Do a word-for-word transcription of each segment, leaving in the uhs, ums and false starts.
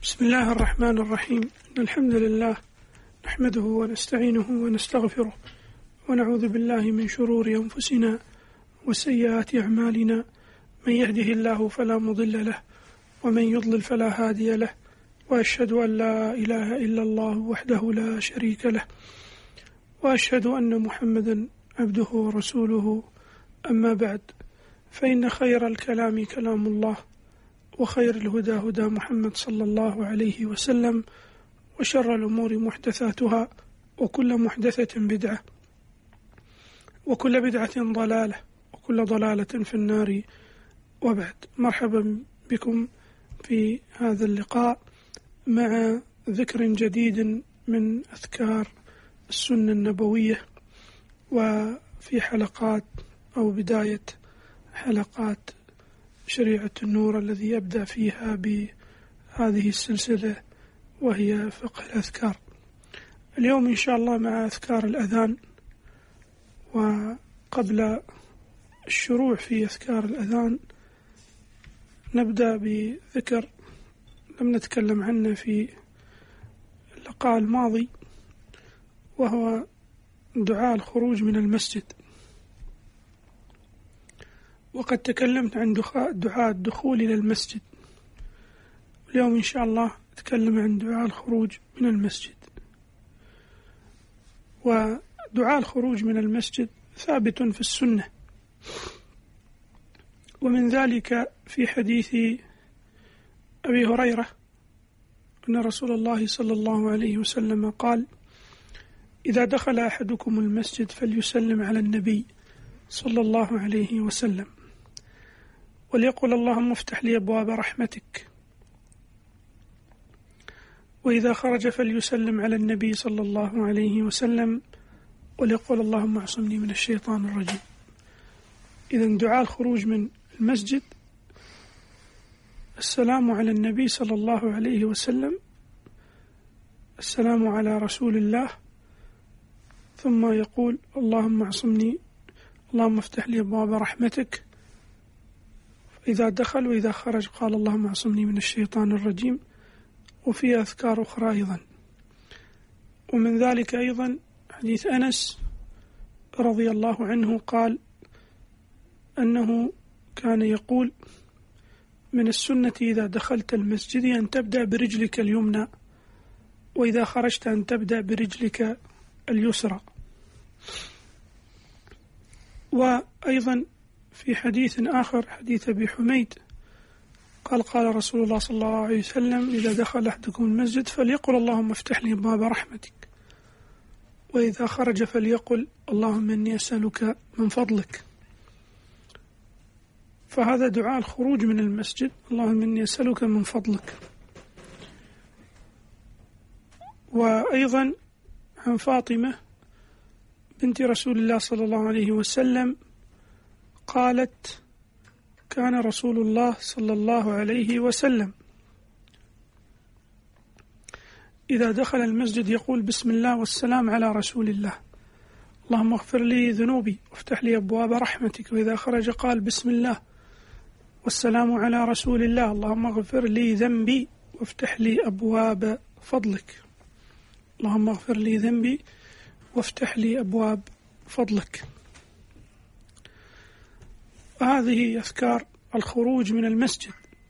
بسم الله الرحمن الرحيم. إن الحمد لله نحمده ونستعينه ونستغفره ونعوذ بالله من شرور أنفسنا وسيئات أعمالنا، من يهده الله فلا مضل له ومن يضلل فلا هادي له، وأشهد أن لا إله إلا الله وحده لا شريك له، وأشهد أن محمدا عبده ورسوله. أما بعد، فإن خير الكلام كلام الله، وخير الهدى هدى محمد صلى الله عليه وسلم، وشر الأمور محدثاتها، وكل محدثة بدعة، وكل بدعة ضلالة، وكل ضلالة في النار. وبعد، مرحبا بكم في هذا اللقاء مع ذكر جديد من أذكار السنة النبوية، وفي حلقات أو بداية حلقات شريعة النور الذي يبدأ فيها بهذه السلسلة، وهي فقه الأذكار. اليوم إن شاء الله مع أذكار الأذان. وقبل الشروع في أذكار الأذان نبدأ بذكر لم نتكلم عنه في اللقاء الماضي، وهو دعاء الخروج من المسجد. وقد تكلمت عن دعاء الدخول إلى المسجد، اليوم إن شاء الله أتكلم عن دعاء الخروج من المسجد. ودعاء الخروج من المسجد ثابت في السنة، ومن ذلك في حديث أبي هريرة أن رسول الله صلى الله عليه وسلم قال: إذا دخل أحدكم المسجد فليسلم على النبي صلى الله عليه وسلم، وليقل اللهم افتح لي أبواب رحمتك. وإذا خرج فليسلم على النبي صلى الله عليه وسلم، وليقل اللهم اعصمني من الشيطان الرجيم. إذن دعاء الخروج من المسجد السلام على النبي صلى الله عليه وسلم، السلام على رسول الله، ثم يقول اللهم اعصمني، اللهم افتح لي أبواب رحمتك. إذا دخل وإذا خرج قال اللهم اعصمني من الشيطان الرجيم. وفي أذكار أخرى أيضا، ومن ذلك أيضا حديث أنس رضي الله عنه قال أنه كان يقول: من السنة إذا دخلت المسجد أن تبدأ برجلك اليمنى، وإذا خرجت أن تبدأ برجلك اليسرى. وأيضا في حديث آخر، حديث أبي حميد، قال قال رسول الله صلى الله عليه وسلم: إذا دخل أحدكم المسجد فليقل اللهم افتح لي باب رحمتك، وإذا خرج فليقل اللهم إني أسألك من فضلك. فهذا دعاء الخروج من المسجد، اللهم إني أسألك من فضلك. وأيضا عن فاطمة بنت رسول الله صلى الله عليه وسلم قالت: كان رسول الله صلى الله عليه وسلم إذا دخل المسجد يقول بسم الله والسلام على رسول الله، اللهم اغفر لي ذنوبي وافتح لي أبواب رحمتك. وإذا خرج قال بسم الله والسلام على رسول الله، اللهم اغفر لي ذنبي وافتح لي أبواب فضلك. اللهم اغفر لي ذنبي وافتح لي أبواب فضلك. هذه أذكار الخروج من المسجد،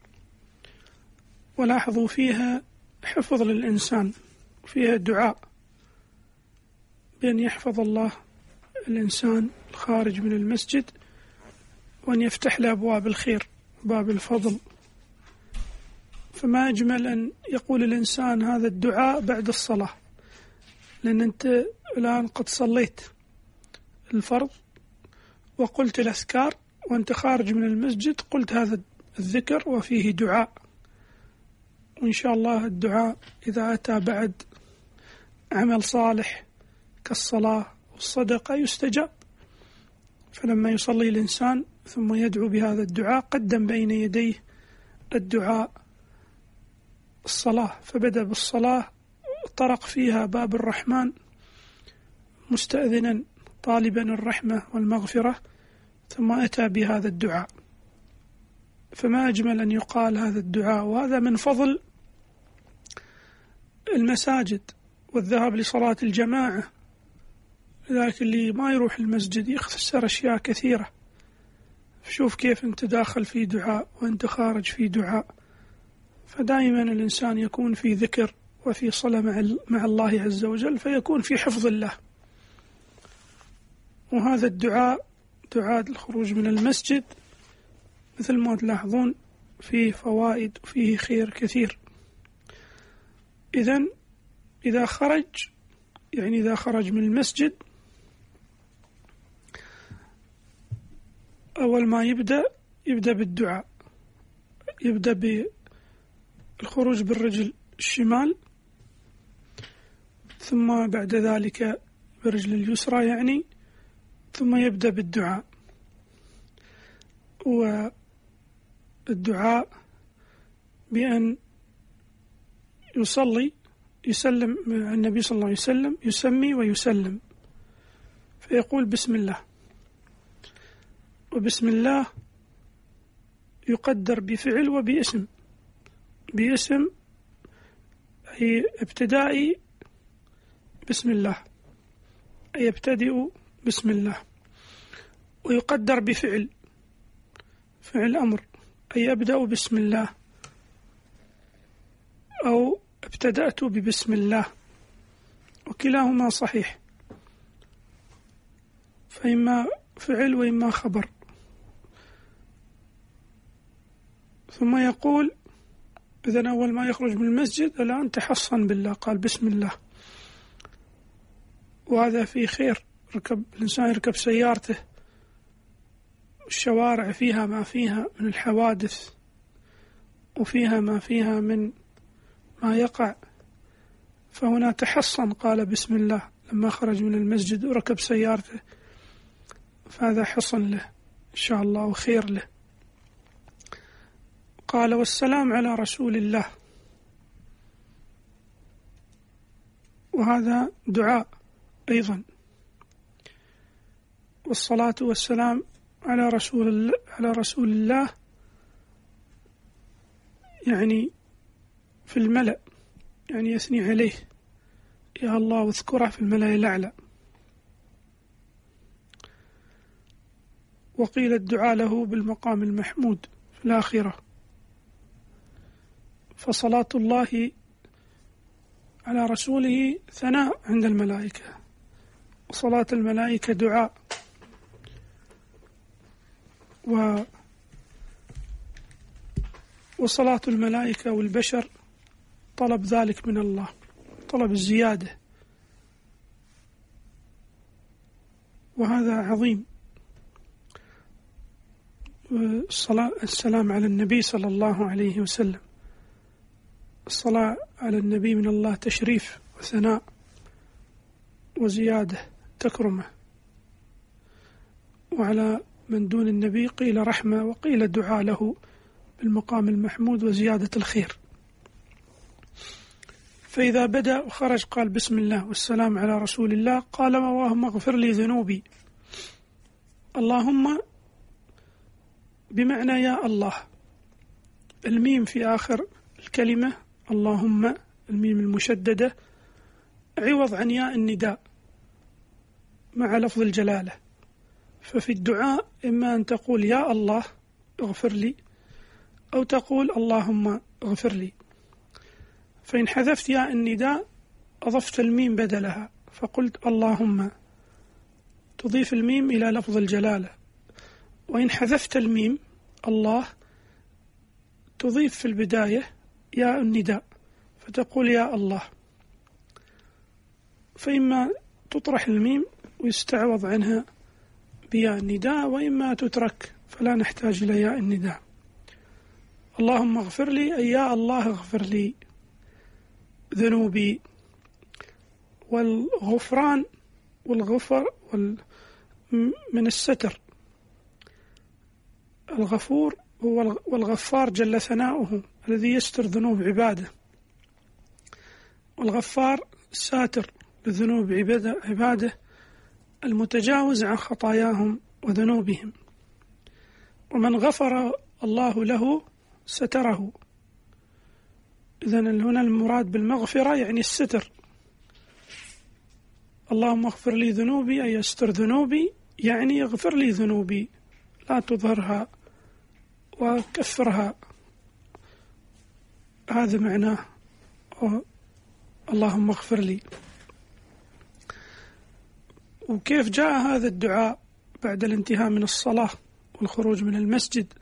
ولاحظوا فيها حفظ للإنسان، فيها دعاء بأن يحفظ الله الإنسان الخارج من المسجد، وأن يفتح له أبواب الخير، باب الفضل. فما أجمل أن يقول الإنسان هذا الدعاء بعد الصلاة، لأن أنت الآن قد صليت الفرض وقلت الأذكار، وأنت خارج من المسجد قلت هذا الذكر وفيه دعاء. وإن شاء الله الدعاء إذا أتى بعد عمل صالح كالصلاة والصدقة يستجاب. فلما يصلي الإنسان ثم يدعو بهذا الدعاء قدم بين يديه الدعاء الصلاة، فبدأ بالصلاة طرق فيها باب الرحمن مستأذنا طالبا الرحمة والمغفرة، ثم أتى بهذا الدعاء. فما أجمل أن يقال هذا الدعاء، وهذا من فضل المساجد والذهاب لصلاة الجماعة، لذلك اللي ما يروح المسجد يخسر أشياء كثيرة. شوف كيف أنت داخل في دعاء وأنت خارج في دعاء، فدائما الإنسان يكون في ذكر وفي صلة مع الله عز وجل، فيكون في حفظ الله. وهذا الدعاء دعاء الخروج من المسجد مثل ما تلاحظون فيه فوائد وفيه خير كثير. إذن إذا خرج يعني إذا خرج من المسجد أول ما يبدأ يبدأ بالدعاء، يبدأ بالخروج بالرجل الشمال، ثم بعد ذلك بالرجل اليسرى يعني، ثم يبدأ بالدعاء. والدعاء بأن يصلي يسلم النبي صلى الله عليه وسلم، يسمي ويسلم، فيقول بسم الله. وبسم الله يقدر بفعل وباسم. باسم أي ابتدائي بسم الله، أي يبتدئ بسم الله. ويقدر بفعل، فعل أمر، أي أبدأ بسم الله أو ابتدأت ببسم الله، وكلاهما صحيح، فإما فعل وإما خبر. ثم يقول إذن أول ما يخرج من المسجد الآن تحصن بالله، قال بسم الله. وهذا فيه خير. ركب الإنسان يركب سيارته، الشوارع فيها ما فيها من الحوادث، وفيها ما فيها من ما يقع، فهنا تحصن قال بسم الله لما خرج من المسجد وركب سيارته، فهذا حصن له إن شاء الله وخير له. قال والسلام على رسول الله، وهذا دعاء أيضا. والصلاة والسلام على رسول الله على رسول الله يعني في الملأ، يعني يثني عليه يا الله واذكره في الملأ الأعلى. وقيل الدعاء له بالمقام المحمود في الآخرة. فصلاة الله على رسوله ثناء عند الملائكة، وصلاة الملائكة دعاء. و وصلاة الملائكة والبشر طلب ذلك من الله، طلب الزيادة، وهذا عظيم. الصلاة السلام على النبي صلى الله عليه وسلم، الصلاة على النبي من الله تشريف وثناء وزيادة تكرمة. وعلى من دون النبي قيل رحمة، وقيل دعاء له بالمقام المحمود وزيادة الخير. فإذا بدأ وخرج قال بسم الله والسلام على رسول الله، قال اللهم اغفر لي ذنوبي. اللهم بمعنى يا الله، الميم في آخر الكلمة اللهم، الميم المشددة عوض عن ياء النداء مع لفظ الجلالة. ففي الدعاء إما أن تقول يا الله اغفر لي، أو تقول اللهم اغفر لي. فإن حذفت ياء النداء أضفت الميم بدلها، فقلت اللهم، تضيف الميم إلى لفظ الجلالة. وإن حذفت الميم الله تضيف في البداية ياء النداء، فتقول يا الله. فإما تطرح الميم ويستعوض عنها بياء النداء، وإما تترك فلا نحتاج إلى ياء النداء. اللهم اغفر لي أي يا الله اغفر لي ذنوبي. والغفران والغفر وال من الستر. الغفور هو والغفار جل ثناؤه الذي يستر ذنوب عباده، والغفار ساتر لذنوب عباده المتجاوز عن خطاياهم وذنوبهم. ومن غفر الله له ستره، إذن هنا المراد بالمغفرة يعني الستر. اللهم اغفر لي ذنوبي أي استر ذنوبي، يعني اغفر لي ذنوبي، لا تظهرها وكفرها، هذا معناه اللهم اغفر لي. وكيف جاء هذا الدعاء بعد الانتهاء من الصلاة والخروج من المسجد؟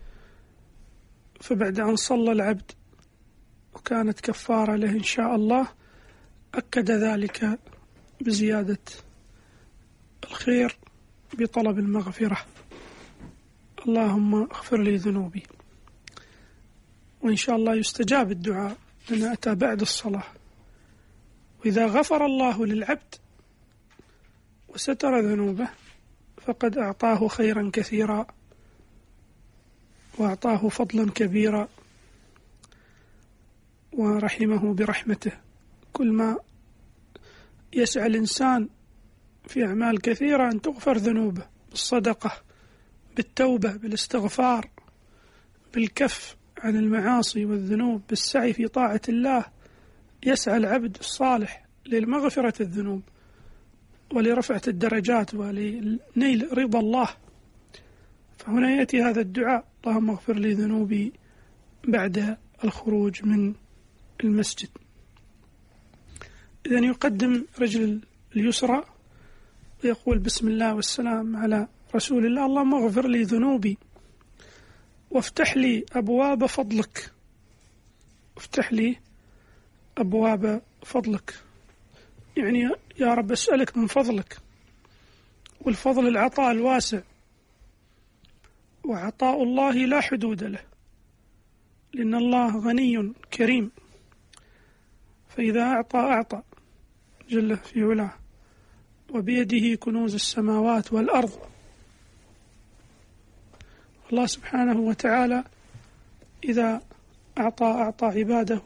فبعد أن صلى العبد وكانت كفارة له إن شاء الله، أكد ذلك بزيادة الخير بطلب المغفرة، اللهم اغفر لي ذنوبي. وإن شاء الله يستجاب الدعاء لأنه أتى بعد الصلاة. وإذا غفر الله للعبد وستر ذنوبه فقد أعطاه خيرا كثيرا وأعطاه فضلا كبيرا ورحمه برحمته. كل ما يسعى الإنسان في أعمال كثيرة أن تغفر ذنوبه، بالصدقة، بالتوبة، بالاستغفار، بالكف عن المعاصي والذنوب، بالسعي في طاعة الله، يسعى العبد الصالح للمغفرة الذنوب ولرفعة الدرجات ولنيل رضا الله. فهنا يأتي هذا الدعاء اللهم اغفر لي ذنوبي بعد الخروج من المسجد. إذن يقدم رجل اليسرى ويقول بسم الله والسلام على رسول الله، اللهم اغفر لي ذنوبي وافتح لي أبواب فضلك، افتح لي أبواب فضلك، يعني يا رب أسألك من فضلك. والفضل العطاء الواسع، وعطاء الله لا حدود له، لأن الله غني كريم، فإذا أعطى أعطى جل في علاه، وبيده كنوز السماوات والأرض. الله سبحانه وتعالى إذا أعطى أعطى عباده،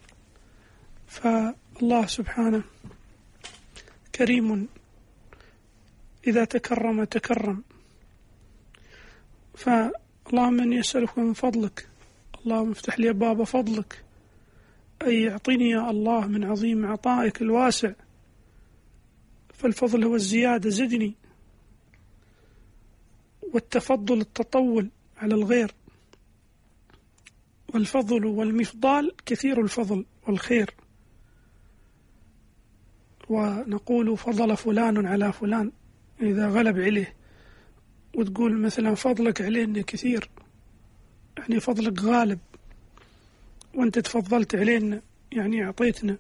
فالله سبحانه كريم، إذا تكرم تكرم. فاللهم إني أسألك من فضلك، اللهم افتح لي أبواب فضلك، أي اعطني يا الله من عظيم عطائك الواسع، فالفضل هو الزيادة، زدني، والتفضل التطول على الغير، والفضل والمفضال كثير الفضل والخير. ونقول فضل فلان على فلان إذا غلب عليه، وتقول مثلا فضلك علينا كثير، يعني فضلك غالب، وأنت تفضلت علينا يعني أعطيتنا.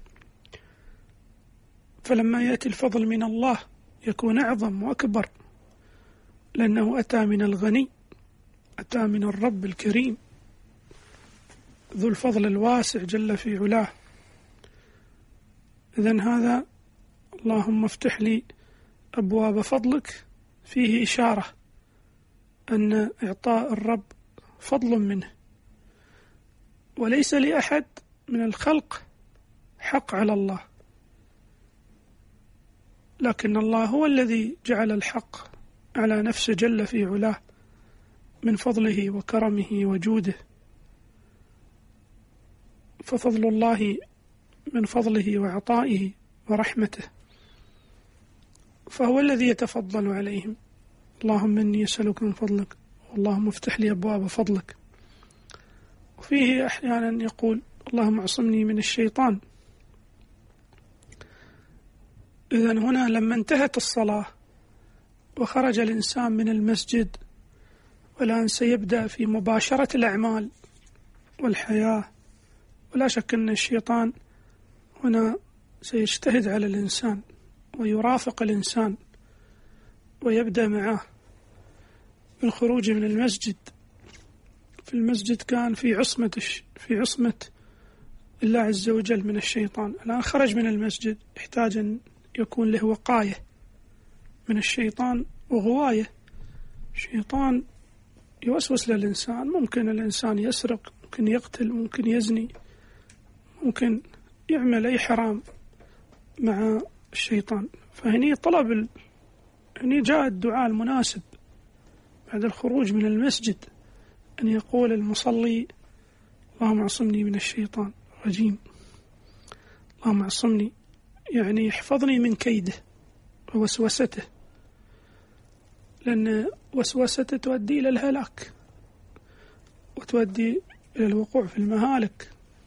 فلما يأتي الفضل من الله يكون أعظم وأكبر، لأنه أتى من الغني، أتى من الرب الكريم ذو الفضل الواسع جل في علاه. إذن هذا اللهم افتح لي أبواب فضلك فيه إشارة أن إعطاء الرب فضل منه، وليس لأحد من الخلق حق على الله، لكن الله هو الذي جعل الحق على نفسه جل في علاه من فضله وكرمه وجوده. ففضل الله من فضله وعطائه ورحمته، فهو الذي يتفضل عليهم. اللهم إني أسألك من فضلك، اللهم افتح لي أبواب فضلك. وفيه أحيانا يقول اللهم اعصمني من الشيطان. إذن هنا لما انتهت الصلاة وخرج الإنسان من المسجد، والآن سيبدأ في مباشرة الأعمال والحياة، ولا شك أن الشيطان هنا سيجتهد على الإنسان ويرافق الإنسان ويبدأ معه بالخروج من المسجد. في المسجد كان في عصمة في عصمة الله عز وجل من الشيطان، الآن خرج من المسجد، يحتاج أن يكون له وقاية من الشيطان وغواية. الشيطان يوسوس للإنسان، ممكن الإنسان يسرق، ممكن يقتل، ممكن يزني، ممكن يعمل أي حرام مع الشيطان. فهني طلب ال... هني جاء الدعاء المناسب بعد الخروج من المسجد، أن يقول المصلي اللهم اعصمني من الشيطان. الرجيم. اللهم اعصمني يعني احفظني من كيده ووسوسته، لأن وسوسته تؤدي إلى الهلاك وتؤدي إلى الوقوع في المهالك.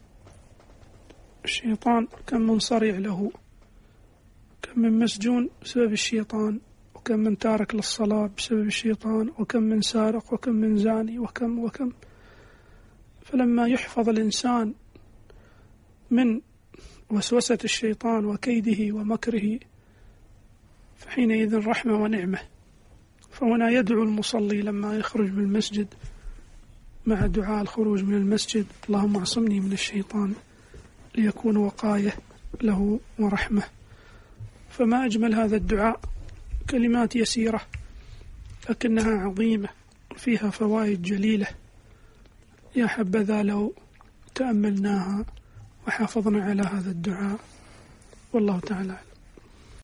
الشيطان كم من صريع له، كم من مسجون بسبب الشيطان، وكم من تارك للصلاة بسبب الشيطان، وكم من سارق، وكم من زاني، وكم وكم. فلما يحفظ الإنسان من وسوسة الشيطان وكيده ومكره فحينئذ رحمة ونعمة. فهنا يدعو المصلي لما يخرج من المسجد مع دعاء الخروج من المسجد: اللهم اعصمني من الشيطان، ليكون وقاية له ورحمة. فما أجمل هذا الدعاء، كلمات يسيرة لكنها عظيمة وفيها فوائد جليلة. يا حبذا لو تأملناها وحافظنا على هذا الدعاء، والله تعالى أعلم.